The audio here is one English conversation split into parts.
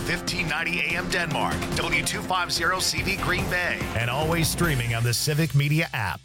1590 AM Denmark, W250CV Green Bay, and always streaming on the Civic Media app.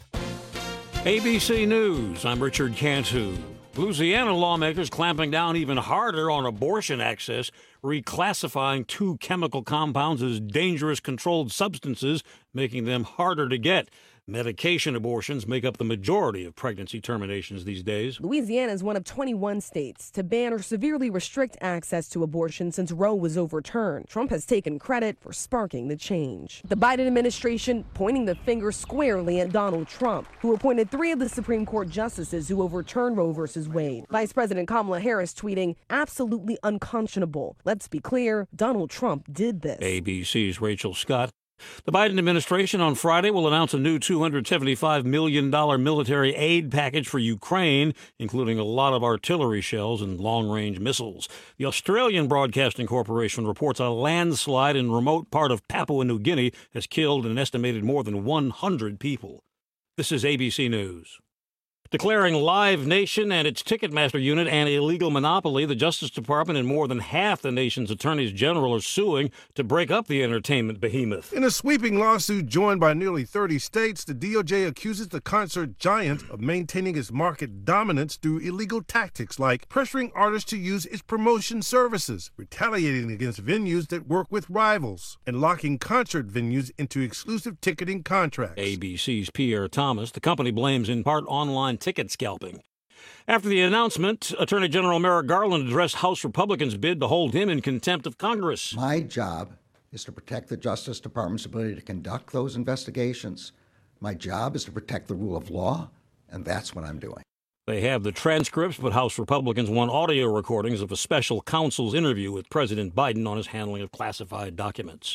ABC News, I'm Richard Cantu. Louisiana lawmakers clamping down even harder on abortion access, reclassifying 2 chemical compounds as dangerous controlled substances, making them harder to get. Medication abortions make up the majority of pregnancy terminations these days. Louisiana is one of 21 states to ban or severely restrict access to abortion since Roe was overturned. Trump has taken credit for sparking the change. The Biden administration pointing the finger squarely at Donald Trump, who appointed 3 of the Supreme Court justices who overturned Roe v. Wade. Vice President Kamala Harris tweeting, "Absolutely unconscionable. Let's be clear, Donald Trump did this." ABC's Rachel Scott. The Biden administration on Friday will announce a new $275 million military aid package for Ukraine, including a lot of artillery shells and long-range missiles. The Australian Broadcasting Corporation reports a landslide in a remote part of Papua New Guinea has killed an estimated more than 100 people. This is ABC News. Declaring Live Nation and its Ticketmaster unit an illegal monopoly, the Justice Department and more than half the nation's attorneys general are suing to break up the entertainment behemoth. In a sweeping lawsuit joined by nearly 30 states, the DOJ accuses the concert giant of maintaining its market dominance through illegal tactics like pressuring artists to use its promotion services, retaliating against venues that work with rivals, and locking concert venues into exclusive ticketing contracts. ABC's Pierre Thomas. The company blames in part online ticket scalping. After the announcement, Attorney General Merrick Garland addressed House Republicans' bid to hold him in contempt of Congress. My job is to protect the Justice Department's ability to conduct those investigations. My job is to protect the rule of law, and that's what I'm doing. They have the transcripts, but House Republicans want audio recordings of a special counsel's interview with President Biden on his handling of classified documents.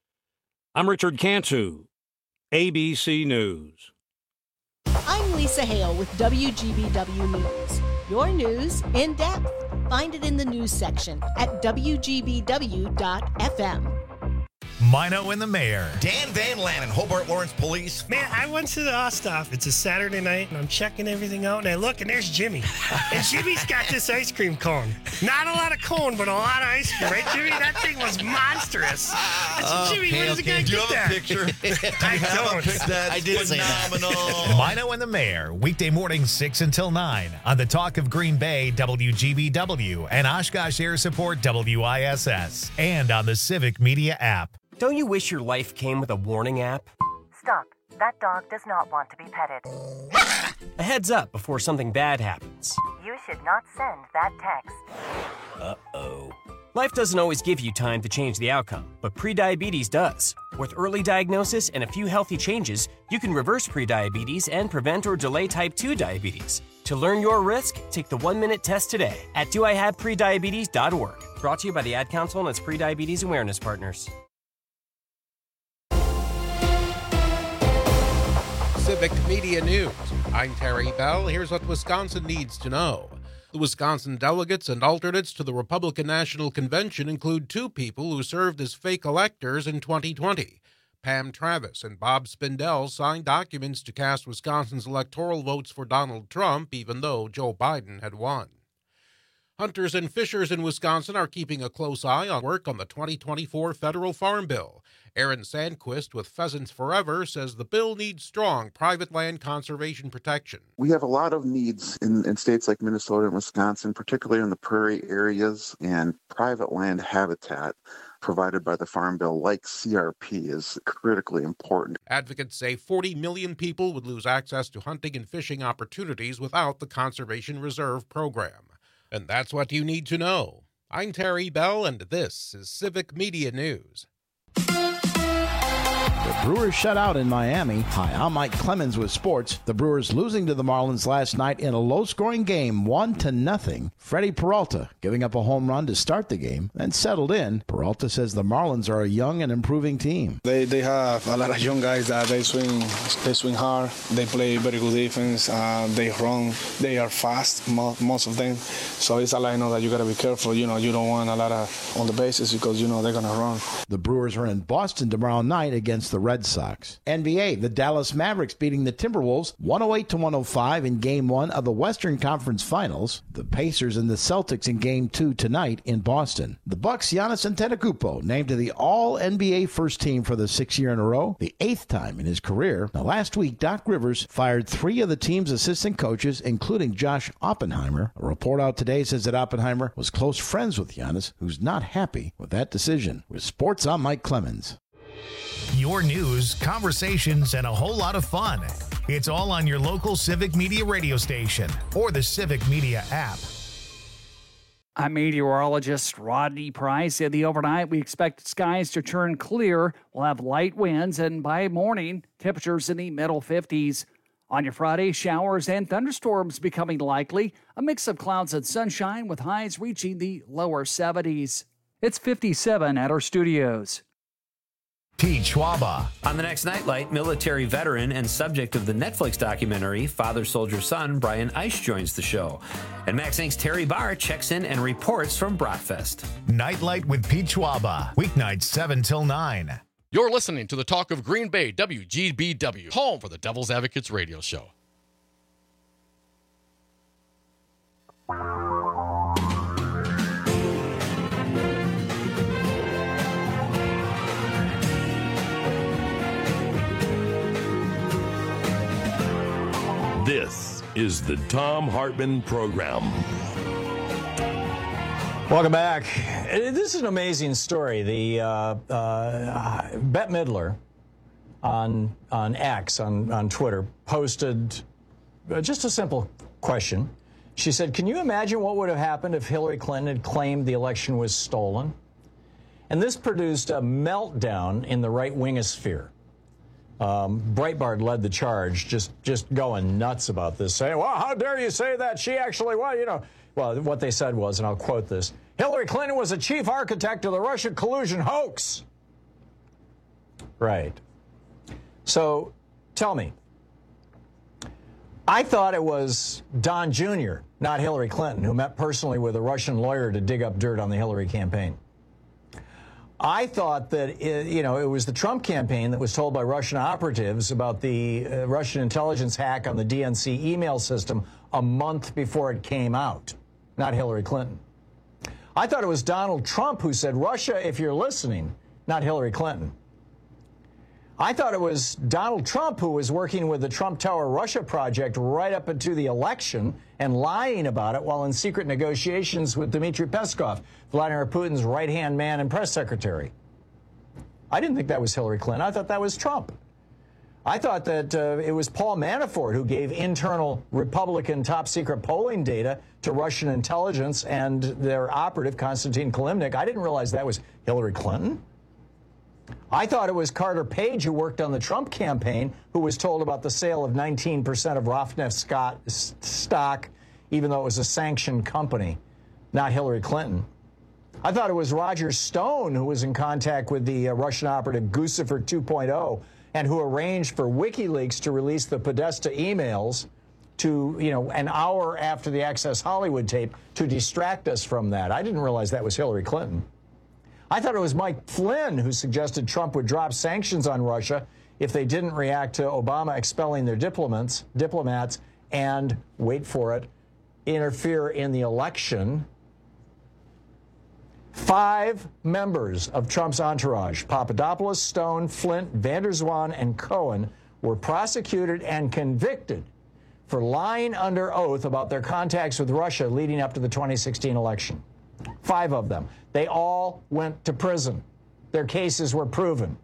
I'm Richard Cantu, ABC News. I'm Lisa Hale with WGBW News. Your news in depth. Find it in the news section at WGBW.FM. Mino and the Mayor. Dan Van Lannen, Hobart Lawrence Police. Man, I went to the Osthoff. It's a Saturday night, and I'm checking everything out, and I look, and there's Jimmy. And Jimmy's got this ice cream cone. Not a lot of cone, but a lot of ice cream, right, Jimmy? That thing was monstrous. I said, Jimmy, where does the guy get that? Do you have a picture? I don't. That's I did say that. phenomenal. Mino and the Mayor, weekday mornings 6 until 9 on the Talk of Green Bay, WGBW, and Oshkosh Air Support, WISS, and on the Civic Media app. Don't you wish your life came with a warning app? Stop. That dog does not want to be petted. A heads up before something bad happens. You should not send that text. Uh-oh. Life doesn't always give you time to change the outcome, but prediabetes does. With early diagnosis and a few healthy changes, you can reverse prediabetes and prevent or delay type 2 diabetes. To learn your risk, take the 1-minute test today at doihaveprediabetes.org. Brought to you by the Ad Council and its Prediabetes Awareness Partners. Civic Media News. I'm Terry Bell. Here's what Wisconsin needs to know. The Wisconsin delegates and alternates to the Republican National Convention include 2 people who served as fake electors in 2020. Pam Travis and Bob Spindell signed documents to cast Wisconsin's electoral votes for Donald Trump, even though Joe Biden had won. Hunters and fishers in Wisconsin are keeping a close eye on work on the 2024 federal farm bill. Aaron Sandquist with Pheasants Forever says the bill needs strong private land conservation protection. We have a lot of needs in states like Minnesota and Wisconsin, particularly in the prairie areas, and private land habitat provided by the Farm Bill, like CRP, is critically important. Advocates say 40 million people would lose access to hunting and fishing opportunities without the Conservation Reserve program. And that's what you need to know. I'm Terry Bell, and this is Civic Media News. The Brewers shut out in Miami. Hi, I'm Mike Clemens with sports. The Brewers losing to the Marlins last night in a low-scoring game, 1-0. Freddie Peralta giving up a home run to start the game, then settled in. Peralta says the Marlins are a young and improving team. They have a lot of young guys that they swing hard. They play very good defense. They run. They are fast, most of them. So it's a line that you got to be careful. You don't want a lot of on the bases because they're going to run. The Brewers are in Boston tomorrow night against the Red Sox. NBA, the Dallas Mavericks beating the Timberwolves 108-105 in Game 1 of the Western Conference Finals. The Pacers and the Celtics in Game 2 tonight in Boston. The Bucks' Giannis Antetokounmpo named to the All-NBA first team for the 6th year in a row, the 8th time in his career. Now, last week, Doc Rivers fired 3 of the team's assistant coaches, including Josh Oppenheimer. A report out today says that Oppenheimer was close friends with Giannis, who's not happy with that decision. With sports, I'm Mike Clemens. Your news, conversations, and a whole lot of fun. It's all on your local Civic Media radio station or the Civic Media app. I'm meteorologist Rodney Price. In the overnight, we expect skies to turn clear. We'll have light winds, and by morning, temperatures in the middle 50s. On your Friday, showers and thunderstorms becoming likely. A mix of clouds and sunshine with highs reaching the lower 70s. It's 57 at our studios. Pete Schwaba. On the next Nightlight, military veteran and subject of the Netflix documentary Father Soldier Son, Brian Eisch joins the show. And Max Inc.'s Terry Barr checks in and reports from Bratfest. Nightlight with Pete Schwaba. Weeknights 7 till 9. You're listening to the Talk of Green Bay, WGBW, home for the Devil's Advocates radio show. This is the Thom Hartmann Program. Welcome back. This is an amazing story. The Bette Midler on X, on Twitter, posted just a simple question. She said, can you imagine what would have happened if Hillary Clinton had claimed the election was stolen? And this produced a meltdown in the right-wingosphere. Breitbart led the charge, just going nuts about this, saying, well, how dare you say that? She actually, well, what they said was, and I'll quote this, Hillary Clinton was a chief architect of the Russian collusion hoax. Right. So, tell me, I thought it was Don Jr., not Hillary Clinton, who met personally with a Russian lawyer to dig up dirt on the Hillary campaign. I thought that, it was the Trump campaign that was told by Russian operatives about the Russian intelligence hack on the DNC email system a month before it came out, not Hillary Clinton. I thought it was Donald Trump who said, Russia, if you're listening, not Hillary Clinton. I thought it was Donald Trump who was working with the Trump Tower Russia project right up into the election and lying about it while in secret negotiations with Dmitry Peskov, Vladimir Putin's right-hand man and press secretary. I didn't think that was Hillary Clinton. I thought that was Trump. I thought that it was Paul Manafort who gave internal Republican top-secret polling data to Russian intelligence and their operative, Konstantin Kilimnik. I didn't realize that was Hillary Clinton. I thought it was Carter Page who worked on the Trump campaign who was told about the sale of 19% of Rosneft stock, even though it was a sanctioned company, not Hillary Clinton. I thought it was Roger Stone who was in contact with the Russian operative Guccifer 2.0 and who arranged for WikiLeaks to release the Podesta emails to, an hour after the Access Hollywood tape to distract us from that. I didn't realize that was Hillary Clinton. I thought it was Mike Flynn who suggested Trump would drop sanctions on Russia if they didn't react to Obama expelling their diplomats and, wait for it, interfere in the election. 5 members of Trump's entourage, Papadopoulos, Stone, Flint, Van der Zwaan, and Cohen, were prosecuted and convicted for lying under oath about their contacts with Russia leading up to the 2016 election. 5 of them. They all went to prison. Their cases were proven.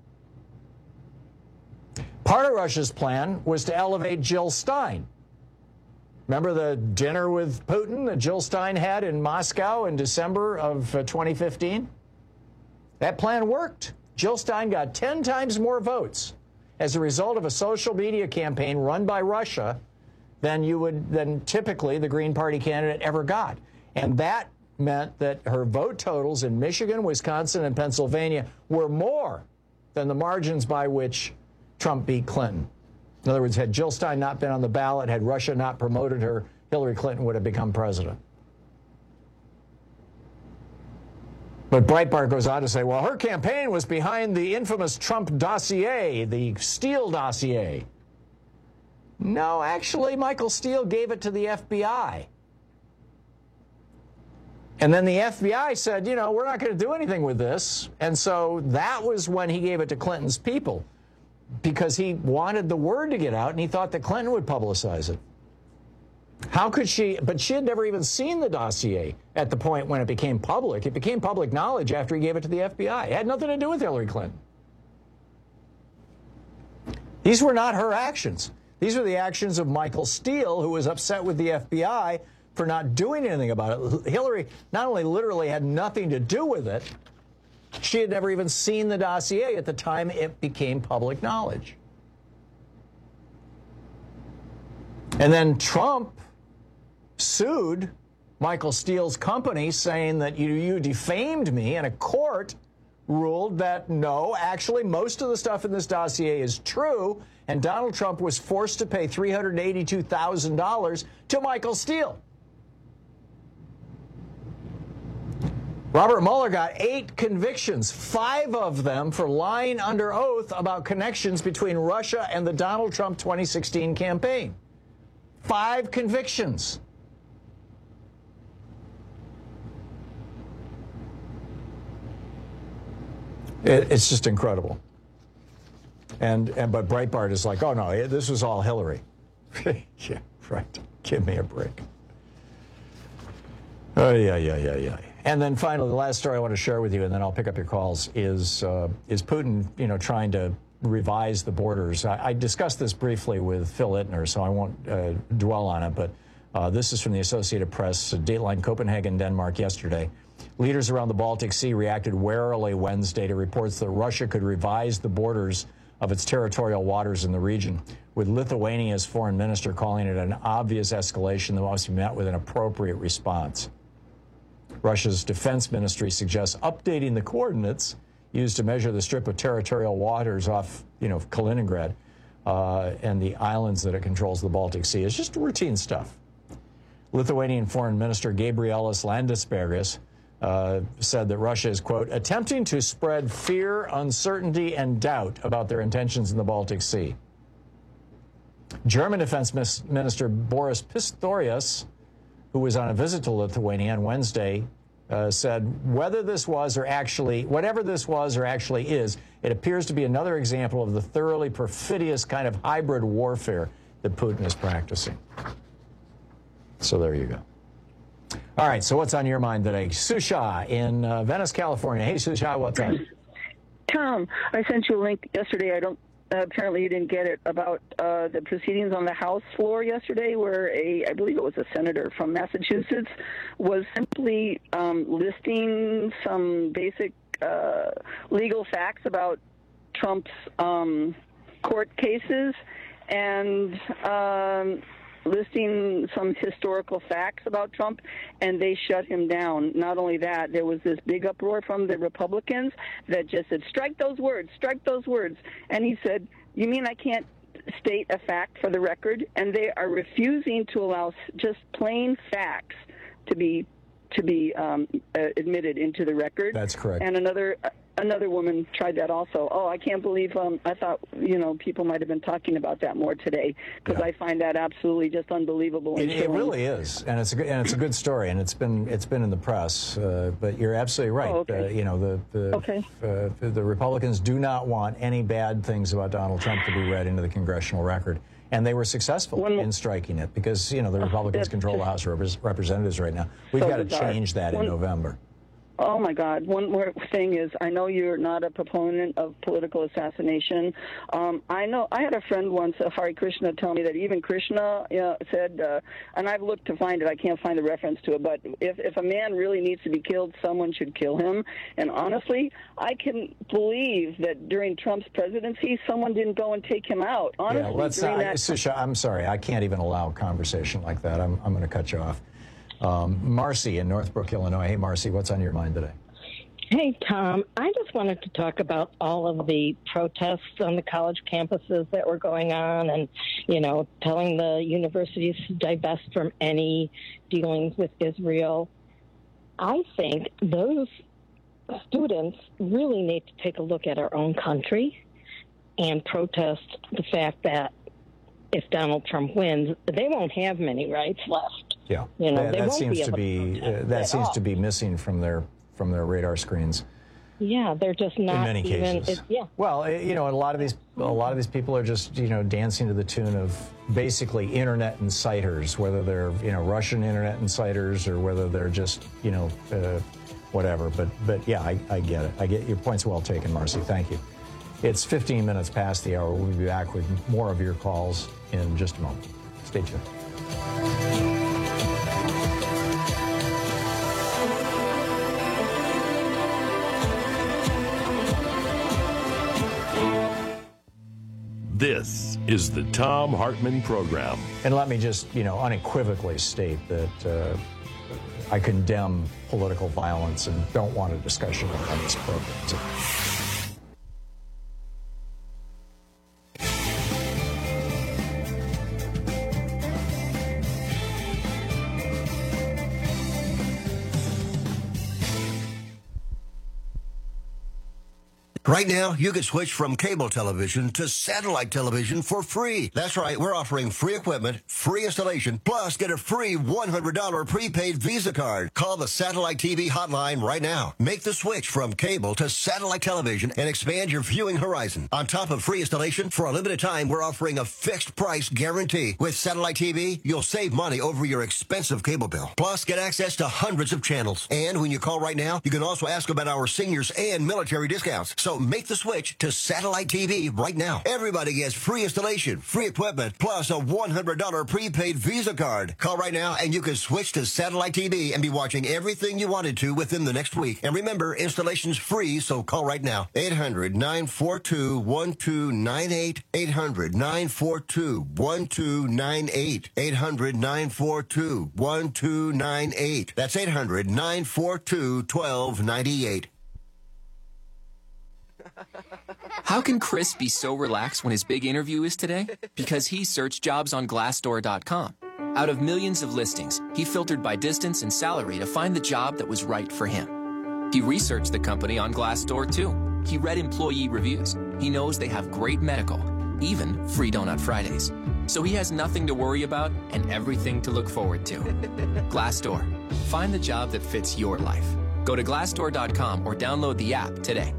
Part of Russia's plan was to elevate Jill Stein. Remember the dinner with Putin that Jill Stein had in Moscow in December of 2015? That plan worked. Jill Stein got 10 times more votes as a result of a social media campaign run by Russia than typically the Green Party candidate ever got. And that meant that her vote totals in Michigan, Wisconsin, and Pennsylvania were more than the margins by which Trump beat Clinton. In other words, had Jill Stein not been on the ballot, had Russia not promoted her, Hillary Clinton would have become president. But Breitbart goes on to say, well, her campaign was behind the infamous Trump dossier, the Steele dossier. No, actually, Michael Steele gave it to the FBI. And then the FBI said, you know, we're not going to do anything with this. And so that was when he gave it to Clinton's people, because he wanted the word to get out and he thought that Clinton would publicize it. How could she? But she had never even seen the dossier at the point when it became public. It became public knowledge after he gave it to the FBI. It had nothing to do with Hillary Clinton. These were not her actions. These were the actions of Michael Steele, who was upset with the FBI for not doing anything about it. Hillary not only literally had nothing to do with it, she had never even seen the dossier at the time it became public knowledge. And then Trump sued Michael Steele's company, saying that you defamed me, and a court ruled that no, actually most of the stuff in this dossier is true, and Donald Trump was forced to pay $382,000 to Michael Steele. Robert Mueller got 8 convictions, 5 of them for lying under oath about connections between Russia and the Donald Trump 2016 campaign. 5 convictions. It's just incredible. But Breitbart is like, oh no, this was all Hillary. Yeah, right. Give me a break. Oh yeah. And then finally, the last story I want to share with you, and then I'll pick up your calls, is Putin, you know, trying to revise the borders. I discussed this briefly with Phil Ittner, so I won't dwell on it, but this is from the Associated Press, Dateline Copenhagen, Denmark, yesterday. Leaders around the Baltic Sea reacted warily Wednesday to reports that Russia could revise the borders of its territorial waters in the region, with Lithuania's foreign minister calling it an obvious escalation that must be met with an appropriate response. Russia's defense ministry suggests updating the coordinates used to measure the strip of territorial waters off, you know, Kaliningrad and the islands that it controls, the Baltic Sea. It's just routine stuff. Lithuanian Foreign Minister Gabrielis Landsbergis said that Russia is, quote, attempting to spread fear, uncertainty, and doubt about their intentions in the Baltic Sea. German Defense Minister Boris Pistorius, who was on a visit to Lithuania on Wednesday, said whatever this was or actually is, it appears to be another example of the thoroughly perfidious kind of hybrid warfare that Putin is practicing. So there you go. All right, so what's on your mind today? Susha in Venice, California. Hey, Susha, what's up? Tom, I sent you a link yesterday. Apparently you didn't get it, about the proceedings on the House floor yesterday, where I believe it was a senator from Massachusetts, was simply listing some basic legal facts about Trump's court cases and listing some historical facts about Trump, and they shut him down. Not only that, there was this big uproar from the Republicans that just said, strike those words, and he said, you mean I can't state a fact for the record? And they are refusing to allow just plain facts to be admitted into the record. That's correct. And another woman tried that also. Oh, I can't believe, I thought, people might have been talking about that more today, because I find that absolutely just unbelievable. It really is, and it's a good story, and it's been in the press. But you're absolutely right. Oh, okay. The Republicans do not want any bad things about Donald Trump to be read into the congressional record. And they were successful in striking it, because, the Republicans control the House of Representatives right now. We've got to change that in November. Oh, my God. One more thing is, I know you're not a proponent of political assassination. I know I had a friend once, Hare Krishna, tell me that even Krishna said, and I've looked to find it, I can't find the reference to it, but if a man really needs to be killed, someone should kill him. And honestly, I can believe that during Trump's presidency, someone didn't go and take him out. Honestly, Susha, I'm sorry. I can't even allow a conversation like that. I'm going to cut you off. Marcy in Northbrook, Illinois. Hey, Marcy, what's on your mind today? Hey, Tom. I just wanted to talk about all of the protests on the college campuses that were going on and, telling the universities to divest from any dealings with Israel. I think those students really need to take a look at our own country and protest the fact that if Donald Trump wins, they won't have many rights left. Yeah, they that won't seems be able to be missing from their radar screens. Yeah, they're just not. In many cases. Well, a lot of these people are just dancing to the tune of basically internet inciters, whether they're Russian internet inciters or whether they're just whatever. But yeah, I get it. I get your point's well taken, Marcy. Thank you. It's 15 minutes past the hour. We'll be back with more of your calls in just a moment. Stay tuned. This is the Thom Hartmann Program. And let me just, unequivocally state that I condemn political violence and don't want a discussion on this program. Right now, you can switch from cable television to satellite television for free. That's right, we're offering free equipment, free installation, plus get a free $100 prepaid Visa card. Call the Satellite TV hotline right now. Make the switch from cable to satellite television and expand your viewing horizon. On top of free installation, for a limited time, we're offering a fixed price guarantee. With Satellite TV, you'll save money over your expensive cable bill. Plus, get access to hundreds of channels. And when you call right now, you can also ask about our seniors and military discounts. So make the switch to Satellite TV right now. Everybody gets free installation, free equipment, plus a $100 prepaid Visa card. Call right now and you can switch to Satellite TV and be watching everything you wanted to within the next week. And remember, installation's free, so call right now. 800-942-1298. 800-942-1298. 800-942-1298. That's 800-942-1298. How can Chris be so relaxed when his big interview is today? Because he searched jobs on Glassdoor.com. Out of millions of listings, he filtered by distance and salary to find the job that was right for him. He researched the company on Glassdoor too. He read employee reviews. He knows they have great medical, even free Donut Fridays. So he has nothing to worry about and everything to look forward to. Glassdoor. Find the job that fits your life. Go to Glassdoor.com or download the app today.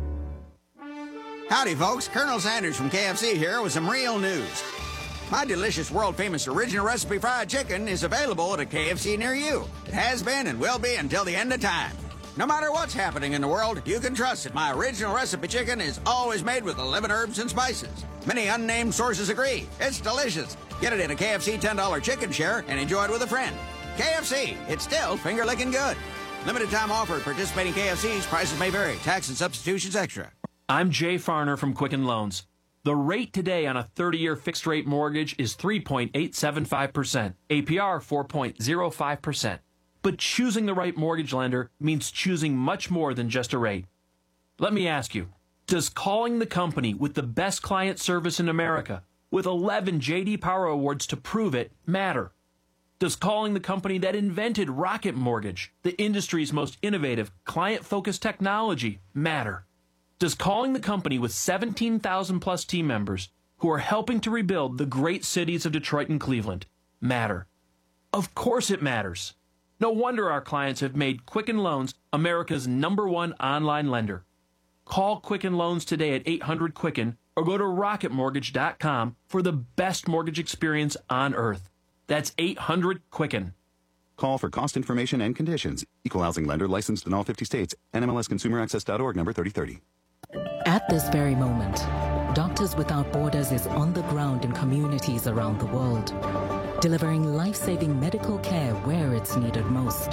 Howdy, folks. Colonel Sanders from KFC here with some real news. My delicious, world-famous original recipe fried chicken is available at a KFC near you. It has been and will be until the end of time. No matter what's happening in the world, you can trust that my original recipe chicken is always made with 11 herbs and spices. Many unnamed sources agree. It's delicious. Get it in a KFC $10 chicken share and enjoy it with a friend. KFC, it's still finger-licking good. Limited time offer at participating KFCs. Prices may vary. Tax and substitutions extra. I'm Jay Farner from Quicken Loans. The rate today on a 30-year fixed-rate mortgage is 3.875%, APR 4.05%. But choosing the right mortgage lender means choosing much more than just a rate. Let me ask you, does calling the company with the best client service in America, with 11 J.D. Power Awards to prove it, matter? Does calling the company that invented Rocket Mortgage, the industry's most innovative, client-focused technology, matter? Does calling the company with 17,000 plus team members who are helping to rebuild the great cities of Detroit and Cleveland matter? Of course it matters. No wonder our clients have made Quicken Loans America's #1 online lender. Call Quicken Loans today at 800-QUICKEN or go to rocketmortgage.com for the best mortgage experience on earth. That's 800-QUICKEN. Call for cost information and conditions. Equal housing lender licensed in all 50 states. NMLSconsumeraccess.org number 3030. At this very moment, Doctors Without Borders is on the ground in communities around the world, delivering life-saving medical care where it's needed most.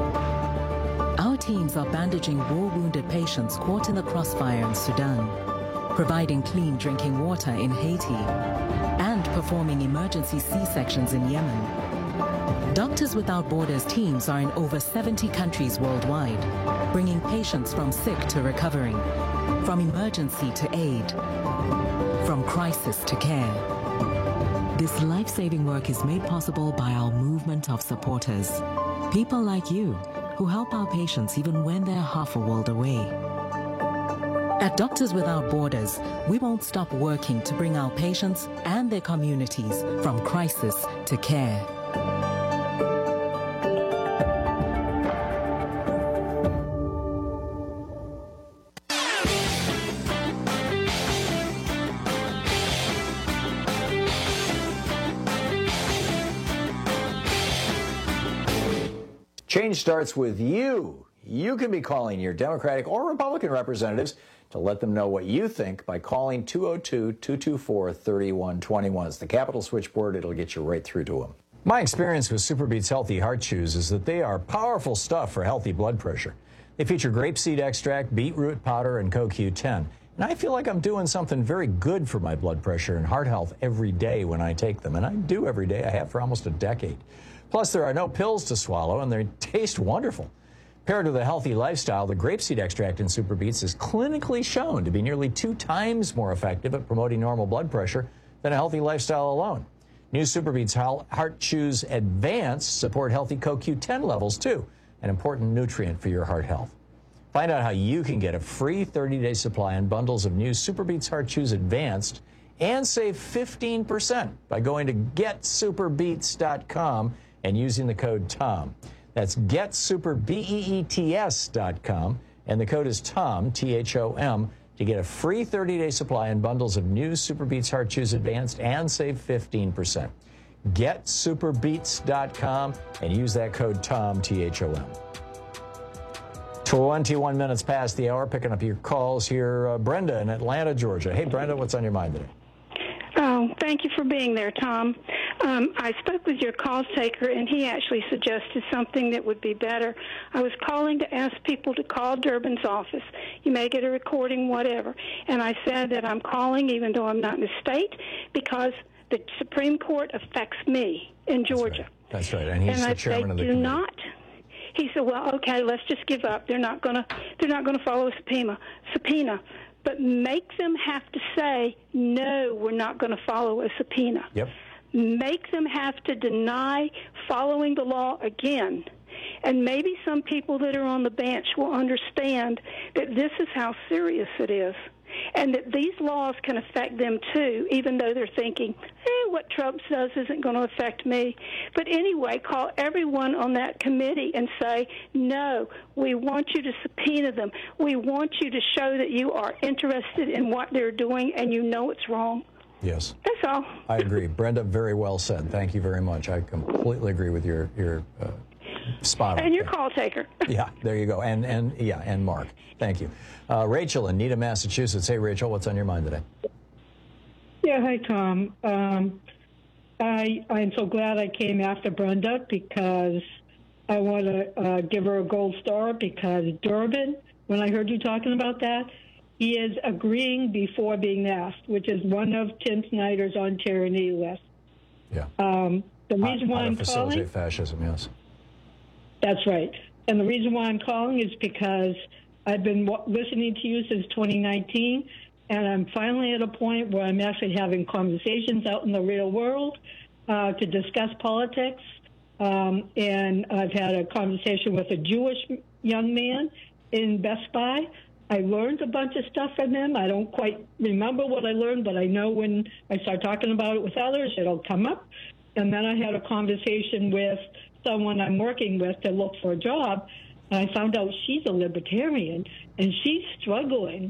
Our teams are bandaging war-wounded patients caught in the crossfire in Sudan, providing clean drinking water in Haiti, and performing emergency C-sections in Yemen. Doctors Without Borders teams are in over 70 countries worldwide, bringing patients from sick to recovering, from emergency to aid, from crisis to care. This life-saving work is made possible by our movement of supporters, people like you who help our patients even when they're half a world away. At Doctors Without Borders, we won't stop working to bring our patients and their communities from crisis to care. Change starts with you. You can be calling your Democratic or Republican representatives to let them know what you think by calling 202-224-3121. It's the Capitol switchboard. It'll get you right through to them. My experience with SuperBeets Healthy Heart Chews is that they are powerful stuff for healthy blood pressure. They feature grapeseed extract, beetroot powder, and CoQ10. And I feel like I'm doing something very good for my blood pressure and heart health every day when I take them. And I do every day. I have for almost a decade. Plus, there are no pills to swallow, and they taste wonderful. Paired with a healthy lifestyle, the grapeseed extract in SuperBeets is clinically shown to be nearly 2 times more effective at promoting normal blood pressure than a healthy lifestyle alone. New SuperBeets Heart Chews Advanced support healthy CoQ10 levels, too, an important nutrient for your heart health. Find out how you can get a free 30-day supply and bundles of new SuperBeets Heart Chews Advanced and save 15% by going to getsuperbeets.com and using the code TOM. That's getsuperbeets.com, and the code is TOM, T-H-O-M, to get a free 30-day supply and bundles of new SuperBeets Heart Chews Advanced and save 15%. Getsuperbeets.com and use that code TOM, T-H-O-M. 21 minutes past the hour, picking up your calls here. Brenda in Atlanta, Georgia. Hey, Brenda, what's on your mind today? Oh, thank you for being there, Tom. I spoke with your call taker, and he actually suggested something that would be better. I was calling to ask people to call Durbin's office. You may get a recording, whatever. And I said that I'm calling, even though I'm not in the state, because the Supreme Court affects me in Georgia. That's right. And he's the chairman of the committee. Not. He said, "Well, okay, let's just give up. They're not going to follow a subpoena." But make them have to say, no, we're not going to follow a subpoena. Yep. Make them have to deny following the law again. And maybe some people that are on the bench will understand that this is how serious it is, and that these laws can affect them too, even though they're thinking, what Trump does isn't going to affect me. But anyway, call everyone on that committee and say, no, we want you to subpoena them. We want you to show that you are interested in what they're doing and you know it's wrong. Yes. That's all. I agree. Brenda, very well said. Thank you very much. I completely agree with your spot on. And your call taker. Yeah, there you go. And Mark. Thank you. Rachel in Needham, Massachusetts. Hey, Rachel, what's on your mind today? Yeah, hi, Tom. I'm so glad I came after Brenda because I want to give her a gold star because Durbin, when I heard you talking about that, he is agreeing before being asked, which is one of Tim Snyder's on tyranny list. Yeah. The reason why I'm facilitate calling... fascism, yes. That's right. And the reason why I'm calling is because I've been listening to you since 2019, and I'm finally at a point where I'm actually having conversations out in the real world to discuss politics. And I've had a conversation with a Jewish young man in Best Buy. I learned a bunch of stuff from him. I don't quite remember what I learned, but I know when I start talking about it with others, it'll come up. And then I had a conversation with someone I'm working with to look for a job, and I found out she's a libertarian, and she's struggling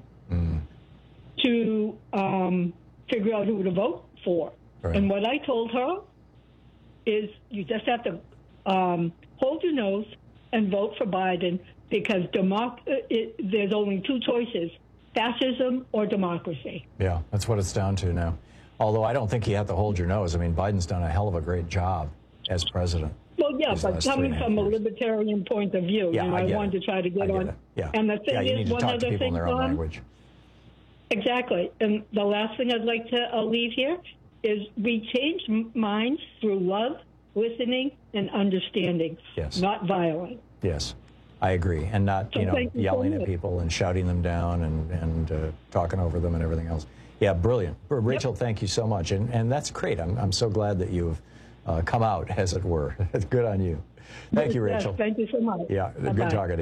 to figure out who to vote for. Right. And what I told her is you just have to hold your nose and vote for Biden because there's only two choices, fascism or democracy. Yeah, that's what it's down to now. Although I don't think you have to hold your nose. I mean, Biden's done a hell of a great job as president. Well, yeah, but coming from a libertarian point of view, yeah, I wanted to try to get on. Yeah. And the thing you need is, to one talk other to people thing, in their own language. Exactly. And the last thing I'd like to leave here is we change minds through love, listening, and understanding, not violence. Yes, I agree. And not, yelling at people and shouting them down and talking over them and everything else. Yeah, brilliant. Rachel, thank you so much. And that's great. I'm so glad that you've come out, as it were. It's good on you. Thank you, Rachel. Yes, thank you so much. Yeah, good talking to you.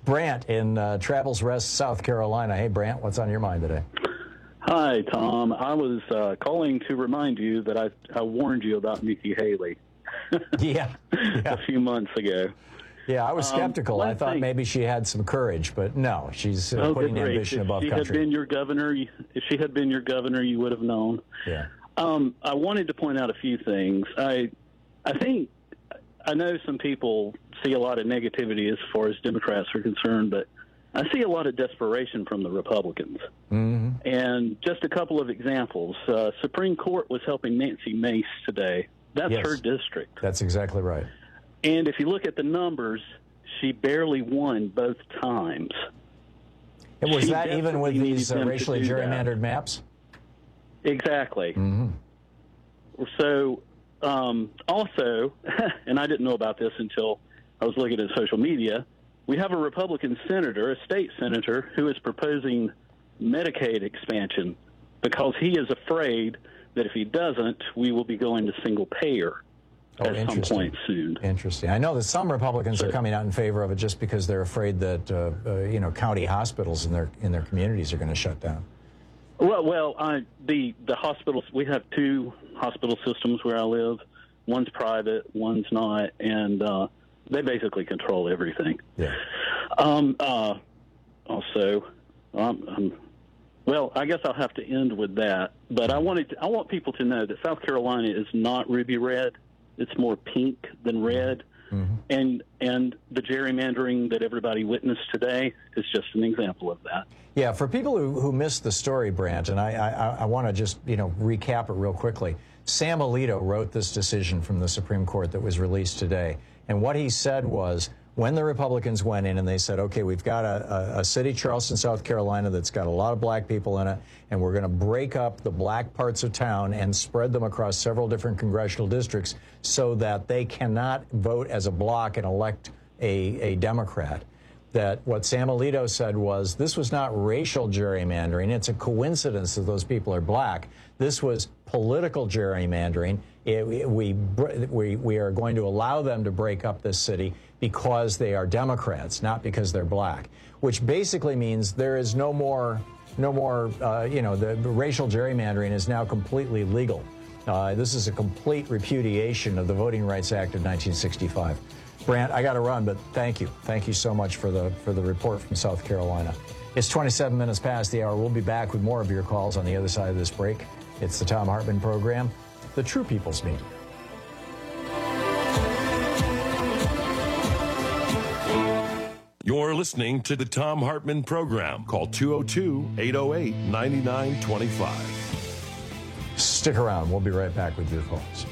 Brant in Travels Rest, South Carolina. Hey, Brant, what's on your mind today? Hi, Tom. I was calling to remind you that I warned you about Nikki Haley. Yeah. A few months ago. Yeah, I was skeptical. I thought maybe she had some courage, but no, she's putting ambition above country. If she had been your governor, you would have known. Yeah. I wanted to point out a few things. I think I know some people see a lot of negativity as far as Democrats are concerned, but I see a lot of desperation from the Republicans. Mm-hmm. And just a couple of examples. Supreme Court was helping Nancy Mace today. That's her district. That's exactly right. And if you look at the numbers, she barely won both times. And was that even with these racially gerrymandered maps? Exactly. Mm-hmm. So, also, and I didn't know about this until I was looking at social media, we have a Republican senator, a state senator, who is proposing Medicaid expansion because he is afraid that if he doesn't, we will be going to single payer at some point soon. Interesting. I know that some Republicans are coming out in favor of it just because they're afraid that county hospitals in their communities are going to shut down. Well, the hospitals, we have two hospital systems where I live. One's private, one's not, and they basically control everything. Yeah. Also, well, I guess I'll have to end with that. But I want people to know that South Carolina is not ruby red. It's more pink than red. Mm-hmm. And the gerrymandering that everybody witnessed today is just an example of that. Yeah, for people who missed the story, Brant, and I want to just recap it real quickly. Sam Alito wrote this decision from the Supreme Court that was released today. And what he said was, when the Republicans went in and they said, okay, we've got a city, Charleston, South Carolina, that's got a lot of black people in it, and we're going to break up the black parts of town and spread them across several different congressional districts so that they cannot vote as a block and elect a Democrat. That what Sam Alito said was, this was not racial gerrymandering. It's a coincidence that those people are black. This was political gerrymandering. We are going to allow them to break up this city because they are Democrats, not because they're black, which basically means there is no more, the racial gerrymandering is now completely legal. This is a complete repudiation of the Voting Rights Act of 1965. Brant, I got to run, but thank you. Thank you so much for the report from South Carolina. It's 27 minutes past the hour. We'll be back with more of your calls on the other side of this break. It's the Thom Hartmann Program, the True People's Media. You're listening to the Thom Hartmann Program. Call 202-808-9925. Stick around. We'll be right back with your calls.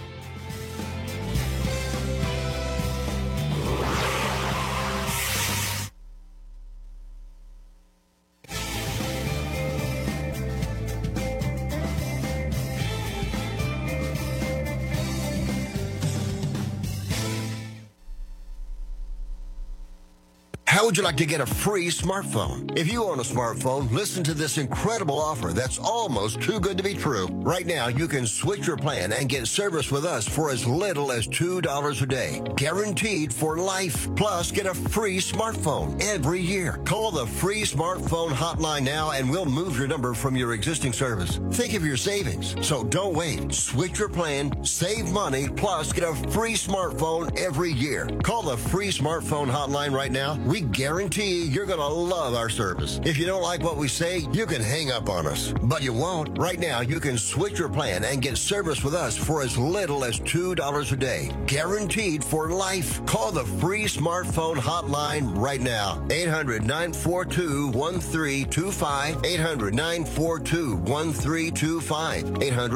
How would you like to get a free smartphone? If you own a smartphone, listen to this incredible offer that's almost too good to be true. Right now, you can switch your plan and get service with us for as little as $2 a day. Guaranteed for life. Plus, get a free smartphone every year. Call the free smartphone hotline now and we'll move your number from your existing service. Think of your savings. So don't wait. Switch your plan, save money, plus get a free smartphone every year. Call the free smartphone hotline right now. We guarantee you're going to love our service. If you don't like what we say, you can hang up on us. But you won't. Right now, you can switch your plan and get service with us for as little as $2 a day. Guaranteed for life. Call the free smartphone hotline right now. 800-942-1325. 800-942-1325.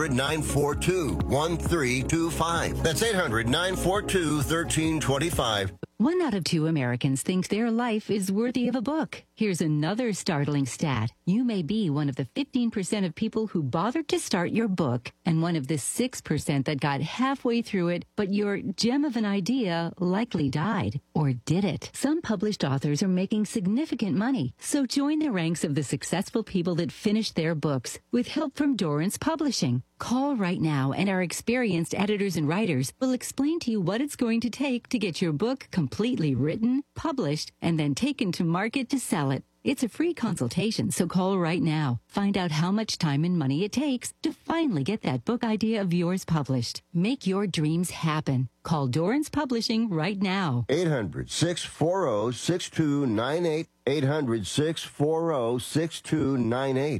800-942-1325. That's 800-942-1325. 1 out of 2 Americans think their life is worthy of a book. Here's another startling stat. You may be one of the 15% of people who bothered to start your book and one of the 6% that got halfway through it, but your gem of an idea likely died. Or did it? Some published authors are making significant money, so join the ranks of the successful people that finished their books with help from Dorrance Publishing. Call right now, and our experienced editors and writers will explain to you what it's going to take to get your book completely written, published, and then taken to market to sell it. It's a free consultation, so call right now. Find out how much time and money it takes to finally get that book idea of yours published. Make your dreams happen. Call Dorrance Publishing right now. 800-640-6298. 800-640-6298.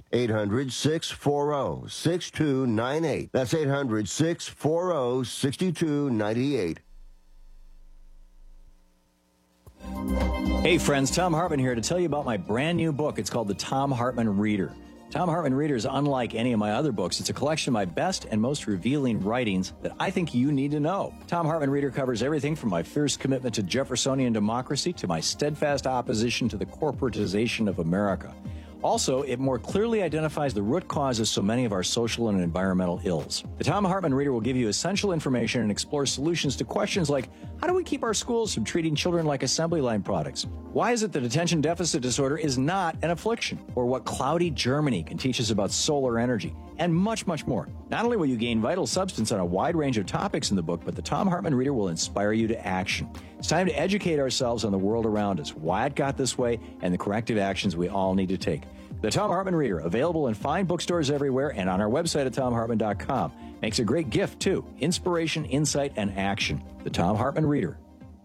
800-640-6298. That's 800-640-6298. Hey friends, Tom Hartman here to tell you about my brand new book. It's called The Tom Hartman Reader. Tom Hartman Reader is unlike any of my other books. It's a collection of my best and most revealing writings that I think you need to know. Tom Hartman Reader covers everything from my fierce commitment to Jeffersonian democracy to my steadfast opposition to the corporatization of America. Also, it more clearly identifies the root cause of so many of our social and environmental ills. The Tom Hartman Reader will give you essential information and explore solutions to questions like, how do we keep our schools from treating children like assembly line products? Why is it that attention deficit disorder is not an affliction? Or what cloudy Germany can teach us about solar energy? And much, much more. Not only will you gain vital substance on a wide range of topics in the book, but the Tom Hartman Reader will inspire you to action. It's time to educate ourselves on the world around us, why it got this way, and the corrective actions we all need to take. The Tom Hartman Reader, available in fine bookstores everywhere and on our website at TomHartman.com. Makes a great gift, too. Inspiration, insight, and action. The Tom Hartman Reader.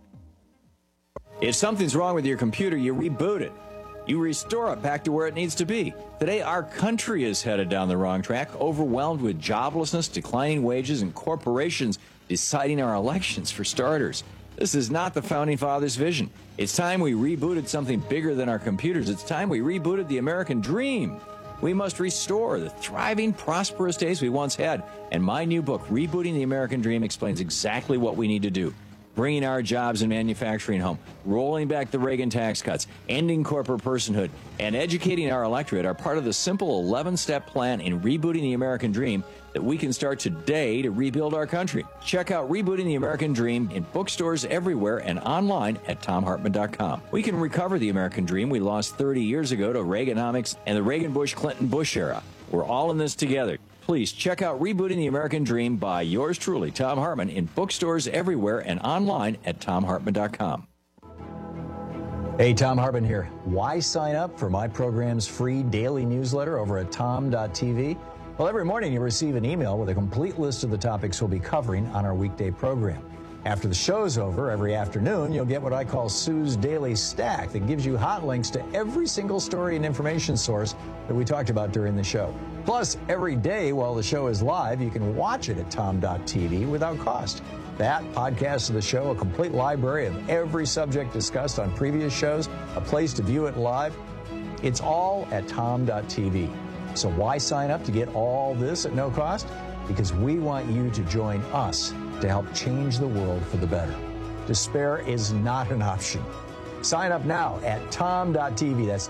If something's wrong with your computer, you reboot it. You restore it back to where it needs to be. Today, our country is headed down the wrong track, overwhelmed with joblessness, declining wages, and corporations deciding our elections, for starters. This is not the Founding Fathers' vision. It's time we rebooted something bigger than our computers. It's time we rebooted the American dream. We must restore the thriving, prosperous days we once had. And my new book, Rebooting the American Dream, explains exactly what we need to do. Bringing our jobs and manufacturing home, rolling back the Reagan tax cuts, ending corporate personhood, and educating our electorate are part of the simple 11-step plan in rebooting the American dream that we can start today to rebuild our country. Check out Rebooting the American Dream in bookstores everywhere and online at TomHartman.com. We can recover the American dream we lost 30 years ago to Reaganomics and the Reagan-Bush-Clinton-Bush era. We're all in this together. Please check out Rebooting the American Dream by yours truly, Tom Hartman, in bookstores everywhere and online at TomHartman.com. Hey, Tom Hartman here. Why sign up for my program's free daily newsletter over at tom.tv? Well, every morning you receive an email with a complete list of the topics we'll be covering on our weekday program. After the show's over, every afternoon, you'll get what I call Sue's Daily Stack that gives you hot links to every single story and information source that we talked about during the show. Plus, every day while the show is live, you can watch it at tom.tv without cost. That, podcast of the show, a complete library of every subject discussed on previous shows, a place to view it live. It's all at tom.tv. So why sign up to get all this at no cost? Because we want you to join us to help change the world for the better. Despair is not an option. Sign up now at tom.tv, that's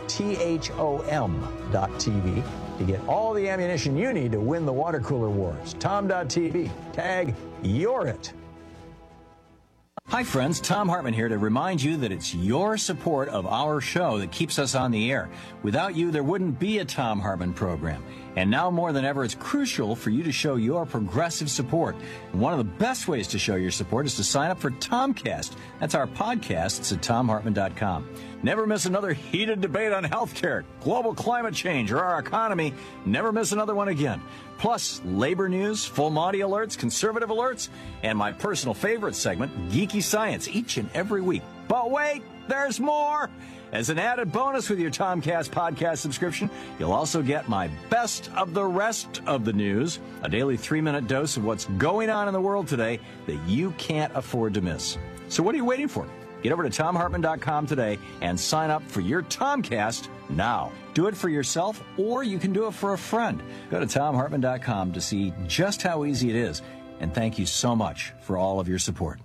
THOM.tv, to get all the ammunition you need to win the water cooler wars. Tom.tv, tag You're It. Hi friends, Tom Hartman here to remind you that it's your support of our show that keeps us on the air. Without you, there wouldn't be a Tom Hartman program. And now more than ever, it's crucial for you to show your progressive support. And one of the best ways to show your support is to sign up for Tomcast. That's our podcast. It's at TomHartman.com. Never miss another heated debate on healthcare, global climate change, or our economy. Never miss another one again. Plus, labor news, full Monty alerts, conservative alerts, and my personal favorite segment, Geeky Science, each and every week. But wait, there's more! As an added bonus with your Tomcast podcast subscription, you'll also get my best of the rest of the news, a daily 3-minute dose of what's going on in the world today that you can't afford to miss. So what are you waiting for? Get over to TomHartman.com today and sign up for your Tomcast now. Do it for yourself, or you can do it for a friend. Go to TomHartman.com to see just how easy it is. And thank you so much for all of your support.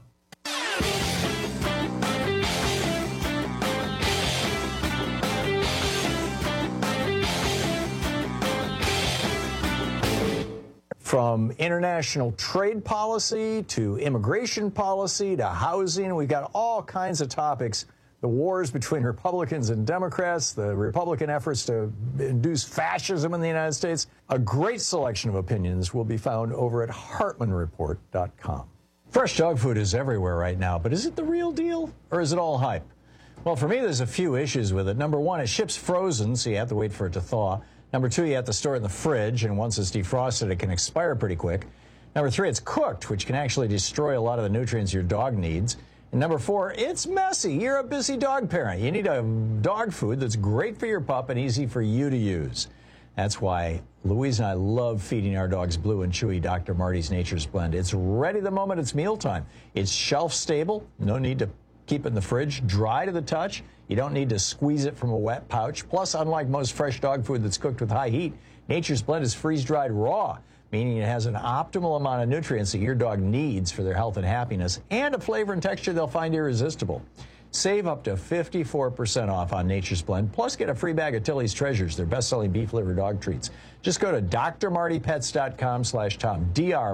From international trade policy to immigration policy to housing, we've got all kinds of topics the wars between Republicans and Democrats, the Republican efforts to induce fascism in the United States. A great selection of opinions will be found over at HartmanReport.com. Fresh dog food is everywhere right now, but is it the real deal or is it all hype? Well, for me, there's a few issues with it. Number one, it ships frozen, so you have to wait for it to thaw. Number two, you have to store it in the fridge, and once it's defrosted, it can expire pretty quick. Number three, it's cooked, which can actually destroy a lot of the nutrients your dog needs. And number four, it's messy. You're a busy dog parent. You need a dog food that's great for your pup and easy for you to use. That's why Louise and I love feeding our dogs Blue and Chewy Dr. Marty's Nature's Blend. It's ready the moment it's mealtime. It's shelf stable. No need to keep it in the fridge. Dry to the touch. You don't need to squeeze it from a wet pouch. Plus, unlike most fresh dog food that's cooked with high heat, Nature's Blend is freeze-dried raw, meaning it has an optimal amount of nutrients that your dog needs for their health and happiness, and a flavor and texture they'll find irresistible. Save up to 54% off on Nature's Blend, plus get a free bag of Tilly's Treasures, their best-selling beef liver dog treats. Just go to drmartypets.com/Tom,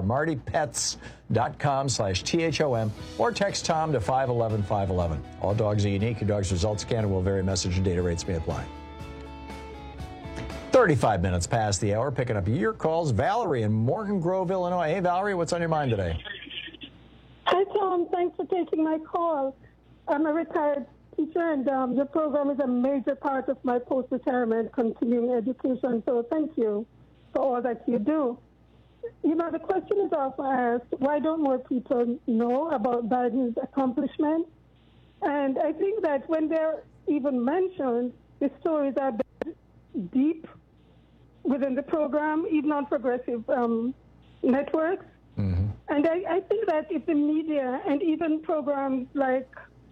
drmartypets.com/THOM, or text Tom to 511-511. All dogs are unique. Your dog's results can and will vary. Message and data rates may apply. 35 minutes past the hour, picking up your calls. Valerie in Morton Grove, Illinois. Hey, Valerie, what's on your mind today? Hi, Tom. Thanks for taking my call. I'm a retired teacher, and your program is a major part of my post-retirement continuing education, so thank you for all that you do. You know, the question is often asked, why don't more people know about Biden's accomplishments? And I think that when they're even mentioned, the stories are deep within the program, even on progressive networks. Mm-hmm. And I think that if the media and even programs like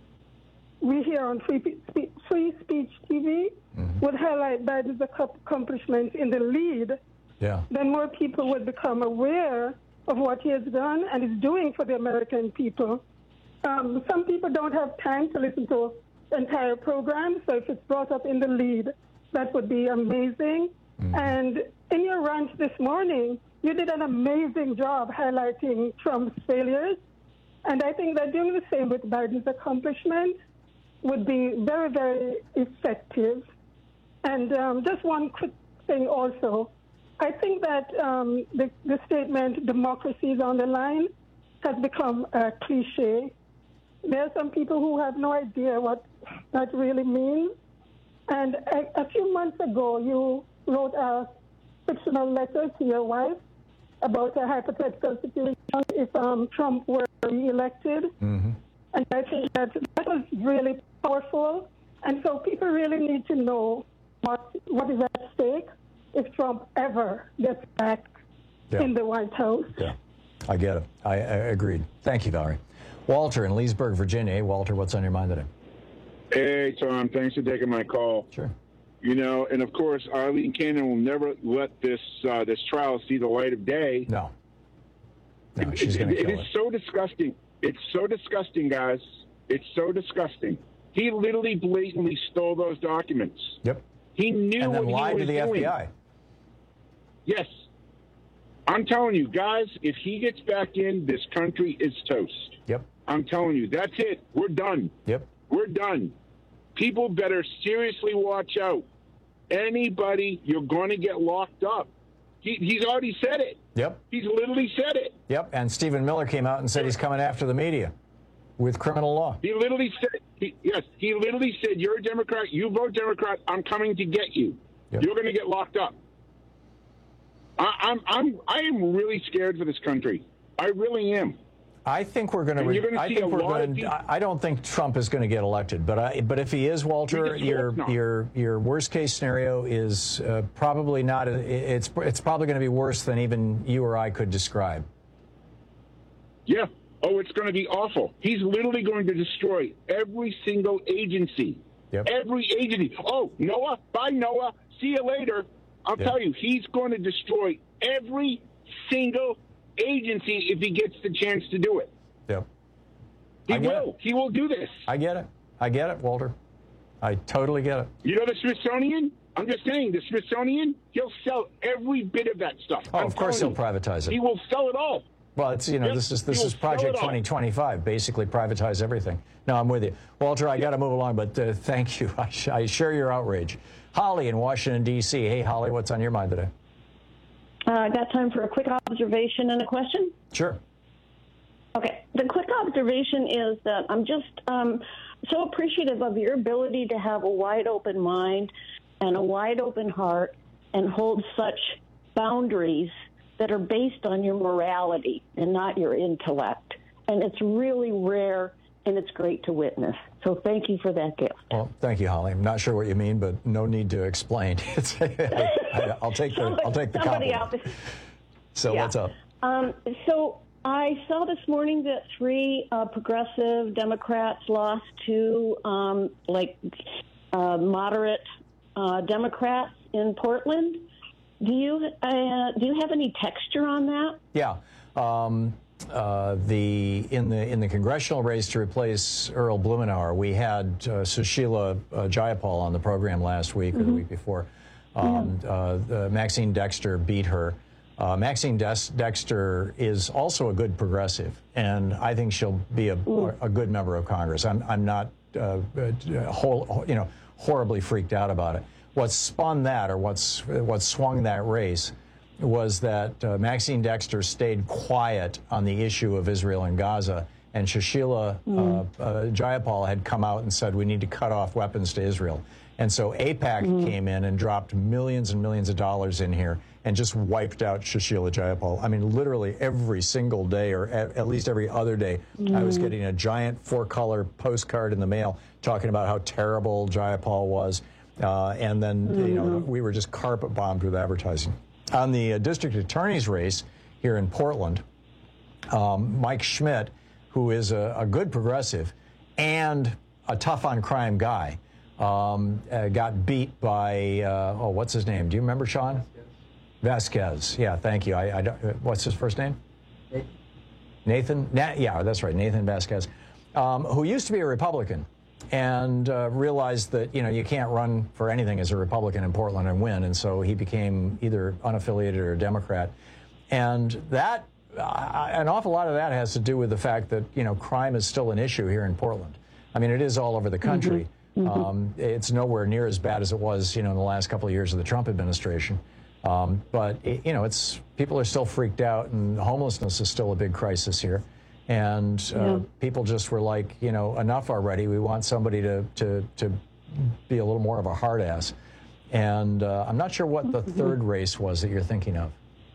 we hear on Free Speech TV would highlight Biden's accomplishments in the lead, then more people would become aware of what he has done and is doing for the American people. Some people don't have time to listen to entire programs, so if it's brought up in the lead, that would be amazing. And in your rant this morning, you did an amazing job highlighting Trump's failures. And I think that doing the same with Biden's accomplishments would be very, very effective. And just one quick thing also. I think that the statement, democracy is on the line, has become a cliche. There are some people who have no idea what that really means. And a few months ago, you wrote a fictional letter to your wife about a hypothetical situation if Trump were re-elected. Mm-hmm. And I think that was really powerful. And so people really need to know what is at stake if Trump ever gets back in the White House. Yeah, I get it. I agreed. Thank you, Valerie. Walter in Leesburg, Virginia. Hey, Walter, what's on your mind today? Hey, Tom, thanks for taking my call. Sure. You know, and of course, Arlene Cannon will never let this trial see the light of day. No, she's going to kill it. It is so disgusting. It's so disgusting, guys. It's so disgusting. He literally blatantly stole those documents. Yep. He knew and then what lied he was to the doing. FBI. Yes. I'm telling you, guys, if he gets back in, this country is toast. Yep. I'm telling you, that's it. We're done. Yep. We're done. People better seriously watch out. Anybody, you're going to get locked up. He's already said it. Yep. He's literally said it. Yep. And Stephen Miller came out and said he's coming after the media with criminal law. He literally said, he literally said, you're a Democrat, you vote Democrat, I'm coming to get you. Yep. You're going to get locked up. I am really scared for this country. I really am. I think we're going to. I don't think Trump is going to get elected, but if he is, Walter, your worst case scenario is probably not. It's probably going to be worse than even you or I could describe. Yeah. Oh, it's going to be awful. He's literally going to destroy every single agency. Yep. Every agency. Oh, Noah. Bye, Noah. See you later. I'll tell you, he's going to destroy every single agency if he gets the chance to do it. Yep. He will. He will do this. I get it. I get it, Walter. I totally get it. You know the Smithsonian? I'm just saying, the Smithsonian, he'll sell every bit of that stuff. Oh, of course he'll privatize it. He will sell it all. Well, it's, you know, this is Project 2025, basically privatize everything. No, I'm with you. Walter, I got to move along, but thank you. I share your outrage. Holly in Washington, D.C. Hey, Holly, what's on your mind today? I got time for a quick observation and a question? Sure. Okay. The quick observation is that I'm just so appreciative of your ability to have a wide open mind and a wide open heart and hold such boundaries that are based on your morality and not your intellect. And it's really rare, and it's great to witness. So thank you for that gift. Well, thank you, Holly. I'm not sure what you mean, but no need to explain. I'll take the compliment. So yeah. What's up? So I saw this morning that 3 progressive Democrats lost to moderate Democrats in Portland. Do you have any texture on that? Yeah. In the congressional race to replace Earl Blumenauer, we had Sushila Jayapal on the program last week or the week before. Maxine Dexter beat her. Maxine Dexter is also a good progressive, and I think she'll be a good member of Congress. I'm not horribly freaked out about it. What spun that, or what swung that race, was that Maxine Dexter stayed quiet on the issue of Israel and Gaza, and Sushila Jayapal had come out and said we need to cut off weapons to Israel. And so AIPAC came in and dropped millions and millions of dollars in here and just wiped out Sushila Jayapal. I mean, literally every single day, or at least every other day, I was getting a giant 4-color postcard in the mail talking about how terrible Jayapal was. And then, we were just carpet bombed with advertising. On the district attorney's race here in Portland, Mike Schmidt, who is a good progressive and a tough-on-crime guy, got beat by, what's his name? Do you remember, Sean? Vasquez. Yeah, thank you. I don't, what's his first name? Nathan? Yeah, that's right, Nathan Vasquez, who used to be a Republican and realized that, you can't run for anything as a Republican in Portland and win, and so he became either unaffiliated or a Democrat. And that, an awful lot of that has to do with the fact that, crime is still an issue here in Portland. I mean, it is all over the country. It's nowhere near as bad as it was, in the last couple of years of the Trump administration. But, it's people are still freaked out, and homelessness is still a big crisis here. And people just were like, enough already. We want somebody to be a little more of a hard ass. And I'm not sure what the third race was that you're thinking of.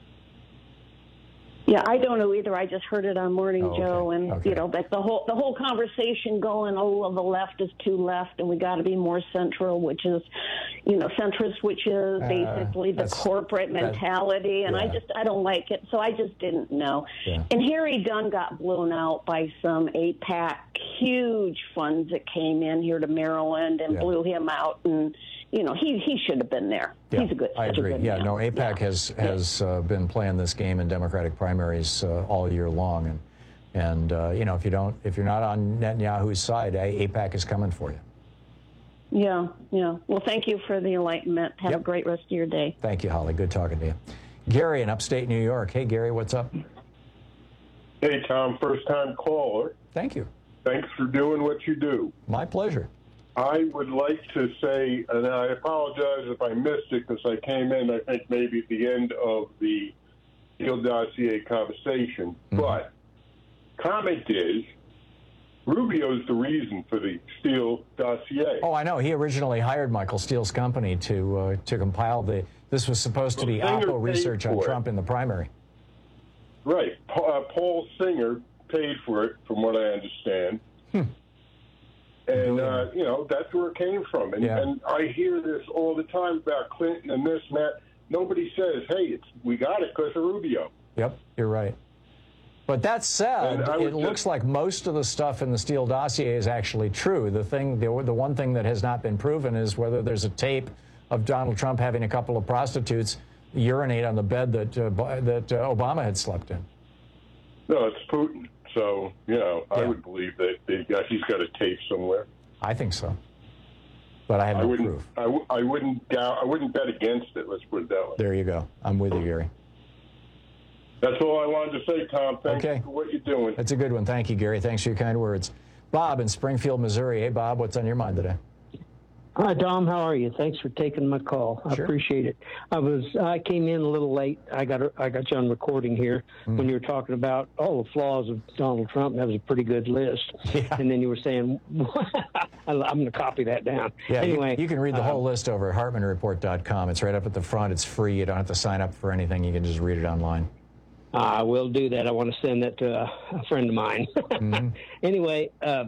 Yeah, I don't know either. I just heard it on Morning Joe, and like the whole conversation going, the left is too left, and we got to be more central, which is, centrist, which is basically the corporate mentality, and I don't like it, so I just didn't know. Yeah. And Harry Dunn got blown out by some AIPAC huge funds that came in here to Maryland and blew him out, and he should have been there. Yeah, he's a good. I agree. AIPAC has been playing this game in Democratic primaries all year long, and if you're not on Netanyahu's side, AIPAC is coming for you. Yeah. Well, thank you for the enlightenment. Have a great rest of your day. Thank you, Holly. Good talking to you. Gary in upstate New York. Hey, Gary, what's up? Hey, Tom, first-time caller. Thank you. Thanks for doing what you do. My pleasure. I would like to say, and I apologize if I missed it because I came in, I think, maybe at the end of the Steele dossier conversation. But comment is, Rubio's the reason for the Steele dossier. Oh, I know. He originally hired Michael Steele's company to compile this was supposed to be Oppo research on Trump in the primary. Right. Paul Singer paid for it, from what I understand. And, that's where it came from. And I hear this all the time about Clinton and this and that. Nobody says, hey, we got it because of Rubio. Yep, you're right. But that said, it looks like most of the stuff in the Steele dossier is actually true. The one thing that has not been proven is whether there's a tape of Donald Trump having a couple of prostitutes urinate on the bed that Obama had slept in. No, it's Putin. So, I would believe that he's got a tape somewhere. I think so. But I have no proof. I wouldn't bet against it, let's put it that way. There you go. I'm with you, Gary. That's all I wanted to say, Tom. Thank you for what you're doing. That's a good one. Thank you, Gary. Thanks for your kind words. Bob in Springfield, Missouri. Hey, Bob, what's on your mind today? Hi, Tom. How are you? Thanks for taking my call. I appreciate it. I came in a little late. I got you on recording here when you were talking about all the flaws of Donald Trump. That was a pretty good list. Yeah. And then you were saying, I'm going to copy that down. Yeah. Anyway, you can read the whole list over at HartmanReport.com. It's right up at the front. It's free. You don't have to sign up for anything. You can just read it online. I will do that. I want to send that to a friend of mine. Anyway.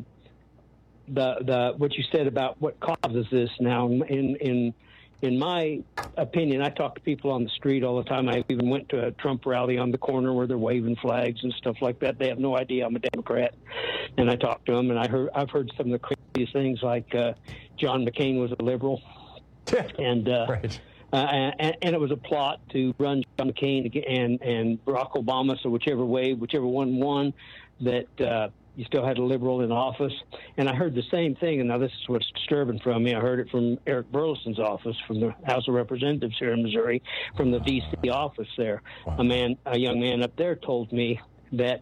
The what you said about what causes this now, in my opinion, I talk to people on the street all the time. I even went to a Trump rally on the corner where they're waving flags and stuff like that. They have no idea I'm a Democrat, and I talked to them, and I've heard some of the craziest things, like John McCain was a liberal, and and it was a plot to run John McCain and Barack Obama. So whichever one won, that. You still had a liberal in office. And I heard the same thing, and now this is what's disturbing from me. I heard it from Eric Burleson's office, from the House of Representatives here in Missouri, from the D.C. office there. A young man up there told me that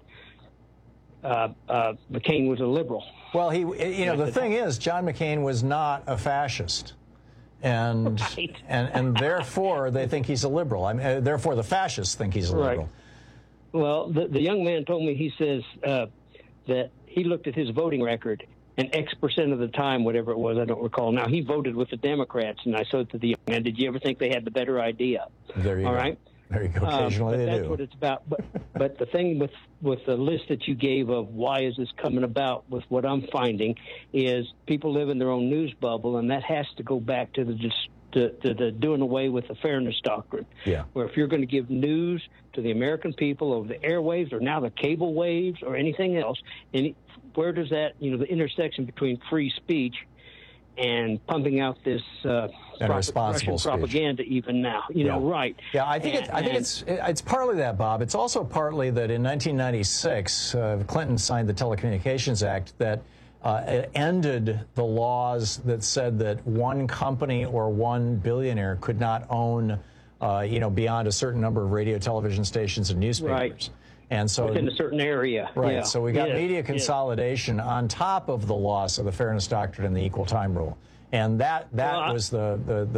McCain was a liberal. Well, the thing is, John McCain was not a fascist. And and therefore, they think he's a liberal. I mean, therefore, the fascists think he's a liberal. Well, the young man told me, he says... that he looked at his voting record, and X% of the time, whatever it was, I don't recall now, he voted with the Democrats. And I said to the young man, did you ever think they had the better idea? There you go. Right? There you go. Occasionally they do. That's what it's about. But the thing with the list that you gave of why is this coming about, with what I'm finding, is people live in their own news bubble, and that has to go back to the doing away with the fairness doctrine. Yeah. Where if you're going to give news to the American people over the airwaves or now the cable waves or anything else, and where does that, the intersection between free speech and pumping out this Russian propaganda even now, right? Yeah, I think it's partly that, Bob. It's also partly that in 1996, Clinton signed the Telecommunications Act that it ended the laws that said that one company or one billionaire could not own, beyond a certain number of radio, television stations, and newspapers. Right. And so within a certain area. Right. Yeah. So we got media consolidation on top of the loss of the fairness doctrine and the equal time rule, and that was that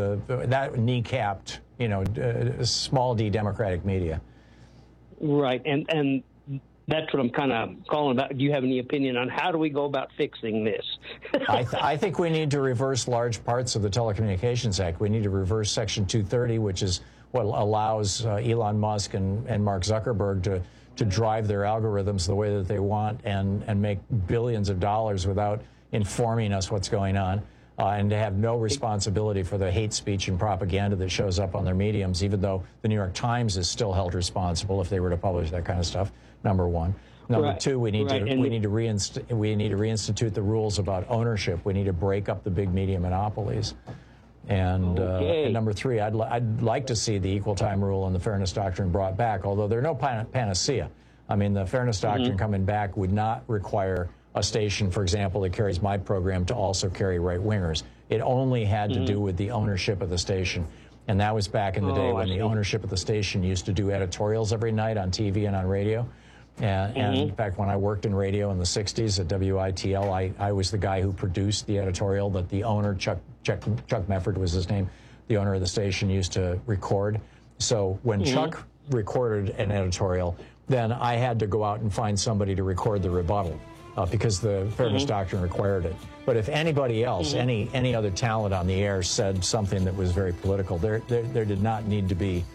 kneecapped, small d Democratic media. Right. And that's what I'm kind of calling about. Do you have any opinion on how do we go about fixing this? I think we need to reverse large parts of the Telecommunications Act. We need to reverse Section 230, which is what allows Elon Musk and Mark Zuckerberg to drive their algorithms the way that they want and make billions of dollars without informing us what's going on, and to have no responsibility for the hate speech and propaganda that shows up on their mediums, even though the New York Times is still held responsible if they were to publish that kind of stuff. Number one. Number two, we need to reinstitute the rules about ownership. We need to break up the big media monopolies. And number three, I'd like to see the equal time rule and the fairness doctrine brought back, although they're no panacea. I mean, the fairness doctrine coming back would not require a station, for example, that carries my program to also carry right-wingers. It only had to do with the ownership of the station. And that was back in the day when the ownership of the station used to do editorials every night on TV and on radio. And in fact, when I worked in radio in the 60s at WITL, I was the guy who produced the editorial that the owner, Chuck Mefford was his name, the owner of the station, used to record. So when Chuck recorded an editorial, then I had to go out and find somebody to record the rebuttal because the fairness doctrine required it. But if anybody else, any other talent on the air said something that was very political, there did not need to be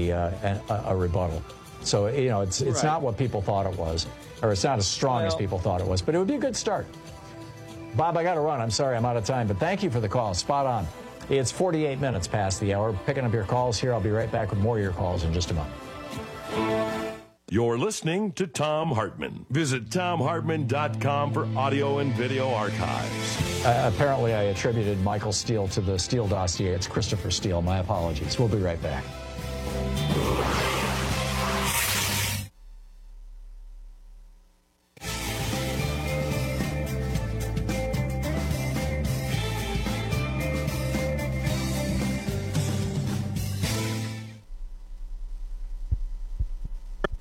a rebuttal. So, it's not what people thought it was, or it's not as strong as people thought it was, but it would be a good start. Bob, I got to run. I'm sorry I'm out of time, but thank you for the call. Spot on. It's 48 minutes past the hour. Picking up your calls here. I'll be right back with more of your calls in just a moment. You're listening to Thom Hartmann. Visit ThomHartmann.com for audio and video archives. Apparently, I attributed Michael Steele to the Steele dossier. It's Christopher Steele. My apologies. We'll be right back.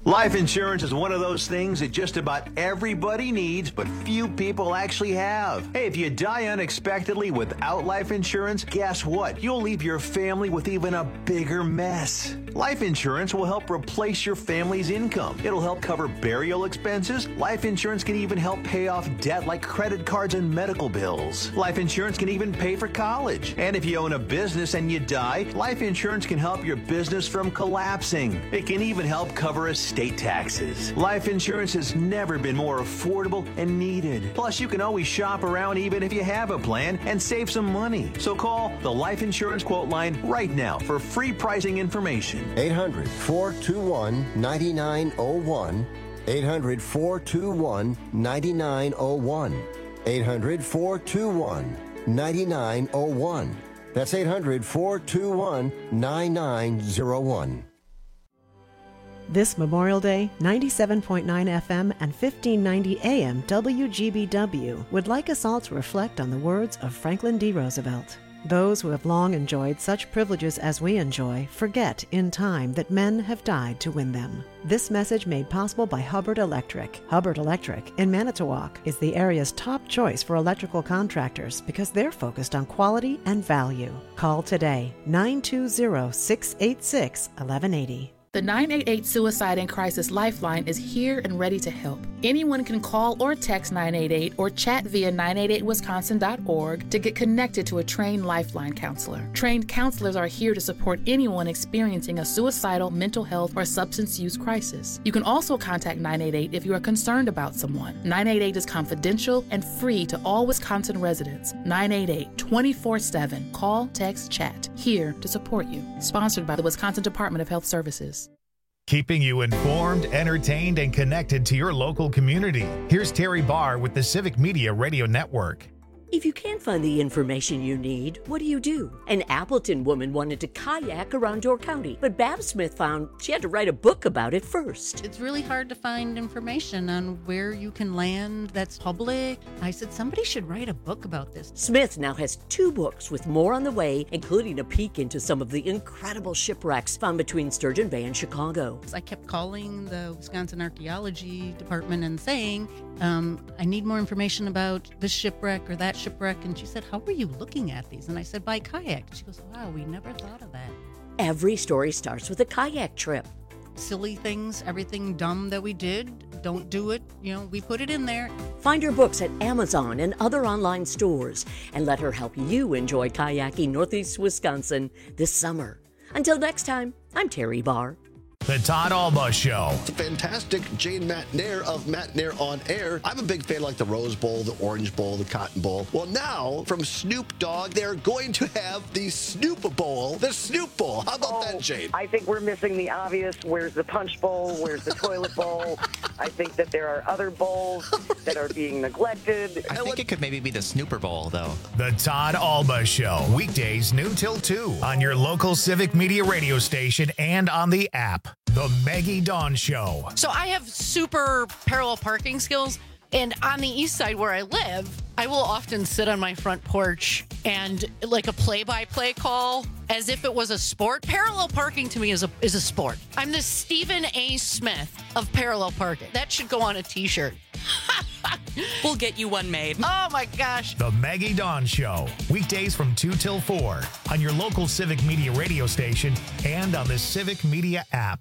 Life insurance is one of those things that just about everybody needs, but few people actually have. Hey, if you die unexpectedly without life insurance, guess what? You'll leave your family with even a bigger mess. Life insurance will help replace your family's income. It'll help cover burial expenses. Life insurance can even help pay off debt like credit cards and medical bills. Life insurance can even pay for college. And if you own a business and you die, life insurance can help your business from collapsing. It can even help cover estate taxes. Life insurance has never been more affordable and needed. Plus, you can always shop around even if you have a plan and save some money. So call the Life Insurance Quote Line right now for free pricing information. 800-421-9901. 800-421-9901. 800-421-9901. That's 800-421-9901. This Memorial Day, 97.9 FM and 1590 AM WGBW would like us all to reflect on the words of Franklin D. Roosevelt. Those who have long enjoyed such privileges as we enjoy forget in time that men have died to win them. This message made possible by Hubbard Electric. Hubbard Electric in Manitowoc is the area's top choice for electrical contractors because they're focused on quality and value. Call today, 920-686-1180. The 988 Suicide and Crisis Lifeline is here and ready to help. Anyone can call or text 988 or chat via 988wisconsin.org to get connected to a trained Lifeline counselor. Trained counselors are here to support anyone experiencing a suicidal, mental health, or substance use crisis. You can also contact 988 if you are concerned about someone. 988 is confidential and free to all Wisconsin residents. 988 24/7. Call, text, chat. Here to support you. Sponsored by the Wisconsin Department of Health Services. Keeping you informed, entertained, and connected to your local community. Here's Terry Barr with the Civic Media Radio Network. If you can't find the information you need, what do? An Appleton woman wanted to kayak around Door County, but Bab Smith found she had to write a book about it first. It's really hard to find information on where you can land that's public. I said, somebody should write a book about this. Smith now has 2 books with more on the way, including a peek into some of the incredible shipwrecks found between Sturgeon Bay and Chicago. I kept calling the Wisconsin Archaeology Department and saying, I need more information about this shipwreck or that shipwreck. And she said, how were you looking at these? And I said, by kayak. She goes, wow, we never thought of that. Every story starts with a kayak trip. Silly things, everything dumb that we did, don't do it. We put it in there. Find her books at Amazon and other online stores and let her help you enjoy kayaking Northeast Wisconsin this summer. Until next time, I'm Terry Barr. The Todd Alba Show. The fantastic Jane Matnair of Matnair on Air. I'm a big fan like the Rose Bowl, the Orange Bowl, the Cotton Bowl. Well, now, from Snoop Dogg, they're going to have the Snoop Bowl, the Snoop Bowl. How about that, Jane? I think we're missing the obvious. Where's the Punch Bowl? Where's the Toilet Bowl? I think that there are other bowls that are being neglected. I think it could maybe be the Snooper Bowl, though. The Todd Alba Show. Weekdays noon till 2 on your local Civic Media radio station and on the app. The Maggie Dawn Show. So I have super parallel parking skills, and on the east side where I live, I will often sit on my front porch and like a play-by-play call as if it was a sport. Parallel parking to me is a sport. I'm the Stephen A. Smith of parallel parking. That should go on a t-shirt. We'll get you one made. Oh my gosh. The Maggie Dawn Show. Weekdays from 2 till 4 on your local Civic Media radio station and on the Civic Media app.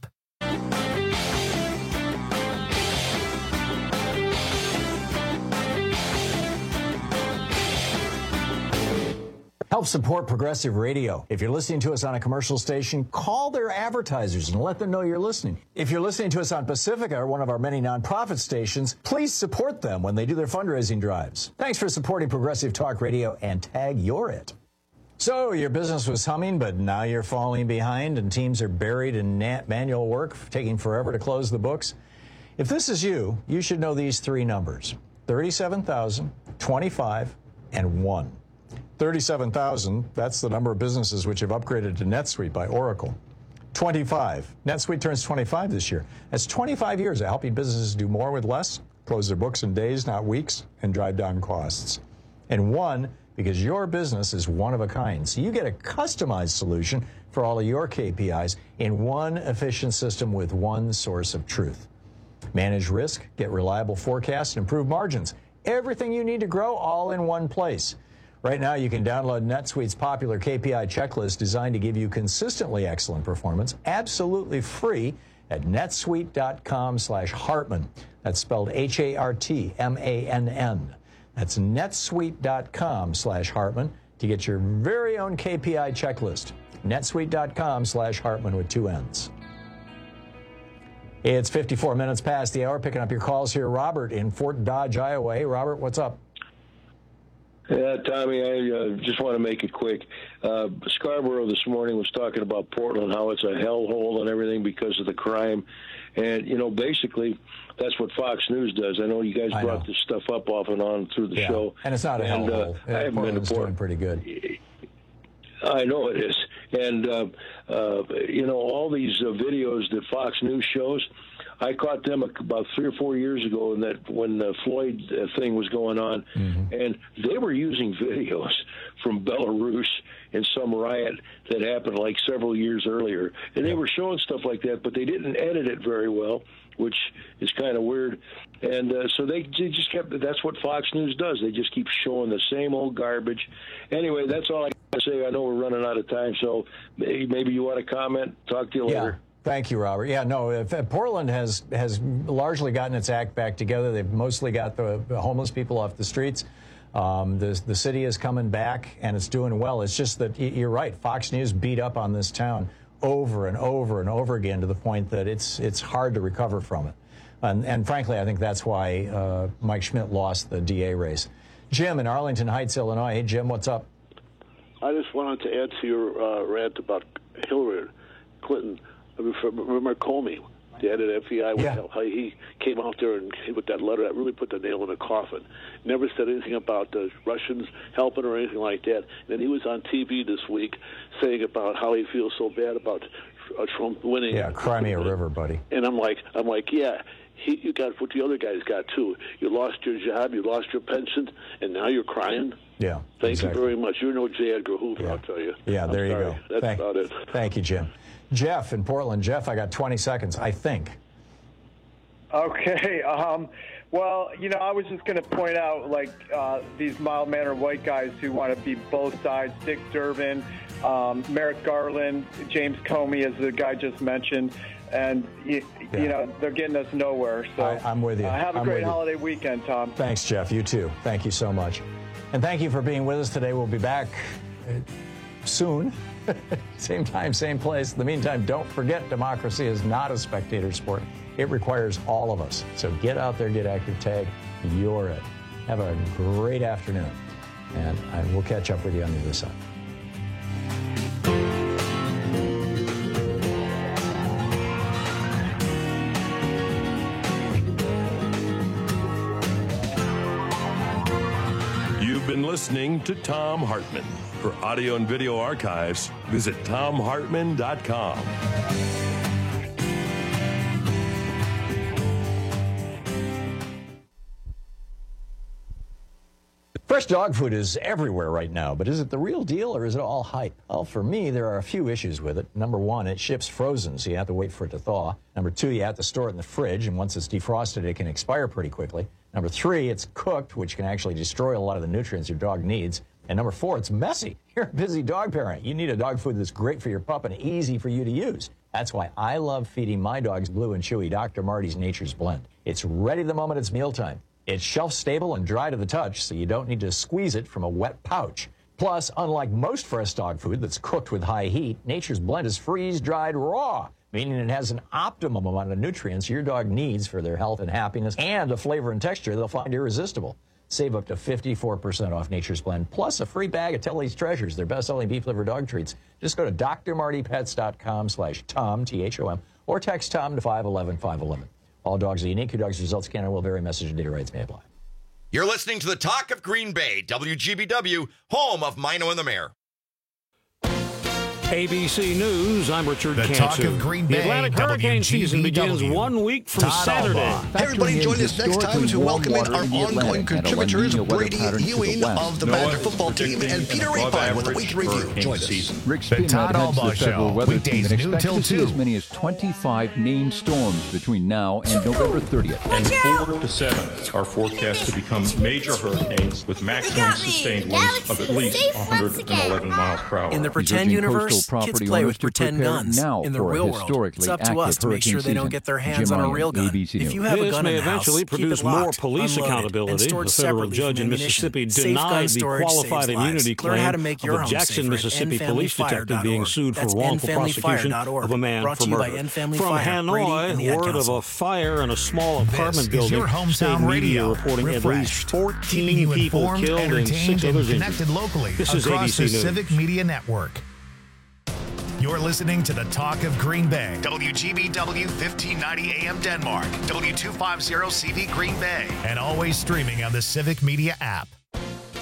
Help support Progressive Radio. If you're listening to us on a commercial station, call their advertisers and let them know you're listening. If you're listening to us on Pacifica, one of our many nonprofit stations, please support them when they do their fundraising drives. Thanks for supporting Progressive Talk Radio and tag you're it. So your business was humming, but now you're falling behind and teams are buried in manual work, taking forever to close the books. If this is you, you should know these 3 numbers: 37,000, 25, and 1. 37,000, that's the number of businesses which have upgraded to NetSuite by Oracle. 25, NetSuite turns 25 this year. That's 25 years of helping businesses do more with less, close their books in days, not weeks, and drive down costs. And 1, because your business is one of a kind. So you get a customized solution for all of your KPIs in one efficient system with one source of truth. Manage risk, get reliable forecasts, and improve margins. Everything you need to grow all in one place. Right now, you can download NetSuite's popular KPI checklist designed to give you consistently excellent performance, absolutely free at netsuite.com/Hartmann. That's spelled HARTMANN. That's netsuite.com/Hartmann to get your very own KPI checklist. netsuite.com/Hartmann with 2 N's. It's 54 minutes past the hour. Picking up your calls here. Robert in Fort Dodge, Iowa. Hey, Robert, what's up? Yeah, Tommy, I just want to make it quick. Scarborough this morning was talking about Portland, how it's a hellhole and everything because of the crime. And, you know, basically, that's what Fox News does. I know you guys brought this stuff up off and on through the show. And it's not a hellhole. I haven't been to Portland. Doing pretty good. I know it is. And, you know, all these videos that Fox News shows, I caught them about 3 or 4 years ago when the Floyd thing was going on, and they were using videos from Belarus in some riot that happened like several years earlier. And they were showing stuff like that, but they didn't edit it very well, which is kind of weird. And so they just kept, that's what Fox News does. They just keep showing the same old garbage. Anyway, that's all I got to say. I know we're running out of time, so maybe you want to comment. Talk to you later. Thank you, Robert. Yeah, no, Portland has largely gotten its act back together. They've mostly got the homeless people off the streets. The city is coming back, and it's doing well. It's just that you're right. Fox News beat up on this town over and over and over again to the point that it's hard to recover from it. And frankly, I think that's why Mike Schmidt lost the DA race. Jim in Arlington Heights, Illinois. Hey, Jim, what's up? I just wanted to add to your rant about Hillary Clinton. Remember Comey, the head of the FBI, how he came out there and with that letter that really put the nail in the coffin. Never said anything about the Russians helping or anything like that. And then he was on TV this week saying about how he feels so bad about Trump winning. Yeah, cry me a river, buddy. And I'm like, yeah. You got what the other guys got too. You lost your job, you lost your pension, and now you're crying. Yeah. Thank you very much. You're no J. Edgar Hoover, I'll tell you. Yeah, there you go. That's about it. Thank you, Jim. Jeff in Portland. Jeff, I got 20 seconds, I think. Okay. Well, you know, I was just going to point out, like, these mild-mannered white guys who want to be both sides. Dick Durbin, Merrick Garland, James Comey, as the guy just mentioned. And, you know, they're getting us nowhere. So I'm with you. Have a great holiday weekend, Tom. Thanks, Jeff. You too. Thank you so much. And thank you for being with us today. We'll be back soon. Same time, same place. In the meantime, don't forget, democracy is not a spectator sport. It requires all of us. So get out there, get active, tag. You're it. Have a great afternoon. And we'll catch up with you on the other side. You've been listening to Thom Hartmann. For audio and video archives, visit ThomHartmann.com. Fresh dog food is everywhere right now, but is it the real deal or is it all hype? Well, for me, there are a few issues with it. Number one, it ships frozen, so you have to wait for it to thaw. Number two, you have to store it in the fridge, and once it's defrosted, it can expire pretty quickly. Number three, it's cooked, which can actually destroy a lot of the nutrients your dog needs. And number four, it's messy. You're a busy dog parent. You need a dog food that's great for your pup and easy for you to use. That's why I love feeding my dogs Blue and Chewy Dr. Marty's Nature's Blend. It's ready the moment it's mealtime. It's shelf-stable and dry to the touch, so you don't need to squeeze it from a wet pouch. Plus, unlike most fresh dog food that's cooked with high heat, Nature's Blend is freeze-dried raw, meaning it has an optimum amount of nutrients your dog needs for their health and happiness and a flavor and texture they'll find irresistible. Save up to 54% off Nature's Blend, plus a free bag of Telly's Treasures, their best-selling beef liver dog treats. Just go to drmartypets.com/Tom, T-H-O-M, or text Tom to 511-511. All dogs are unique. Your dog's results can and will vary. Message and data rights may apply. You're listening to the Talk of Green Bay, WGBW, home of Mino and the Mayor. ABC News, I'm Richard The Cantu. talk of Green Bay, The Atlantic Hurricane season begins 1 week from Saturday. Hey everybody, join us next time to welcome in our ongoing contributors, Brady Ewing of the Badger football team and Peter Rapine with a week review. Join us. Rick The Spinhead Todd heads to the Albaugh Federal Show, Weather weekdays Team and noon expects till to see 2. as many as 25 named storms between now and November 30th. And 4 to 7 are forecast to become major hurricanes with maximum sustained winds of at least 111 miles per hour. In the pretend universe, kids play with pretend guns. In the real world, it's up to us to make sure they don't get their hands on a real gun. If you have a gun in the house, eventually produce more police accountability. A federal judge in Mississippi denied the qualified immunity claim of a Jackson, Mississippi police detective being sued for wrongful prosecution of a man for murder. From Hanoi, word of a fire in a small apartment building. State media reporting at least 14 people killed and 6 others connected injured. locally This is across ABC the News. Civic Media Network. You're listening to the Talk of Green Bay. WGBW 1590 AM Denmark. W250 CV Green Bay. And always streaming on the Civic Media app.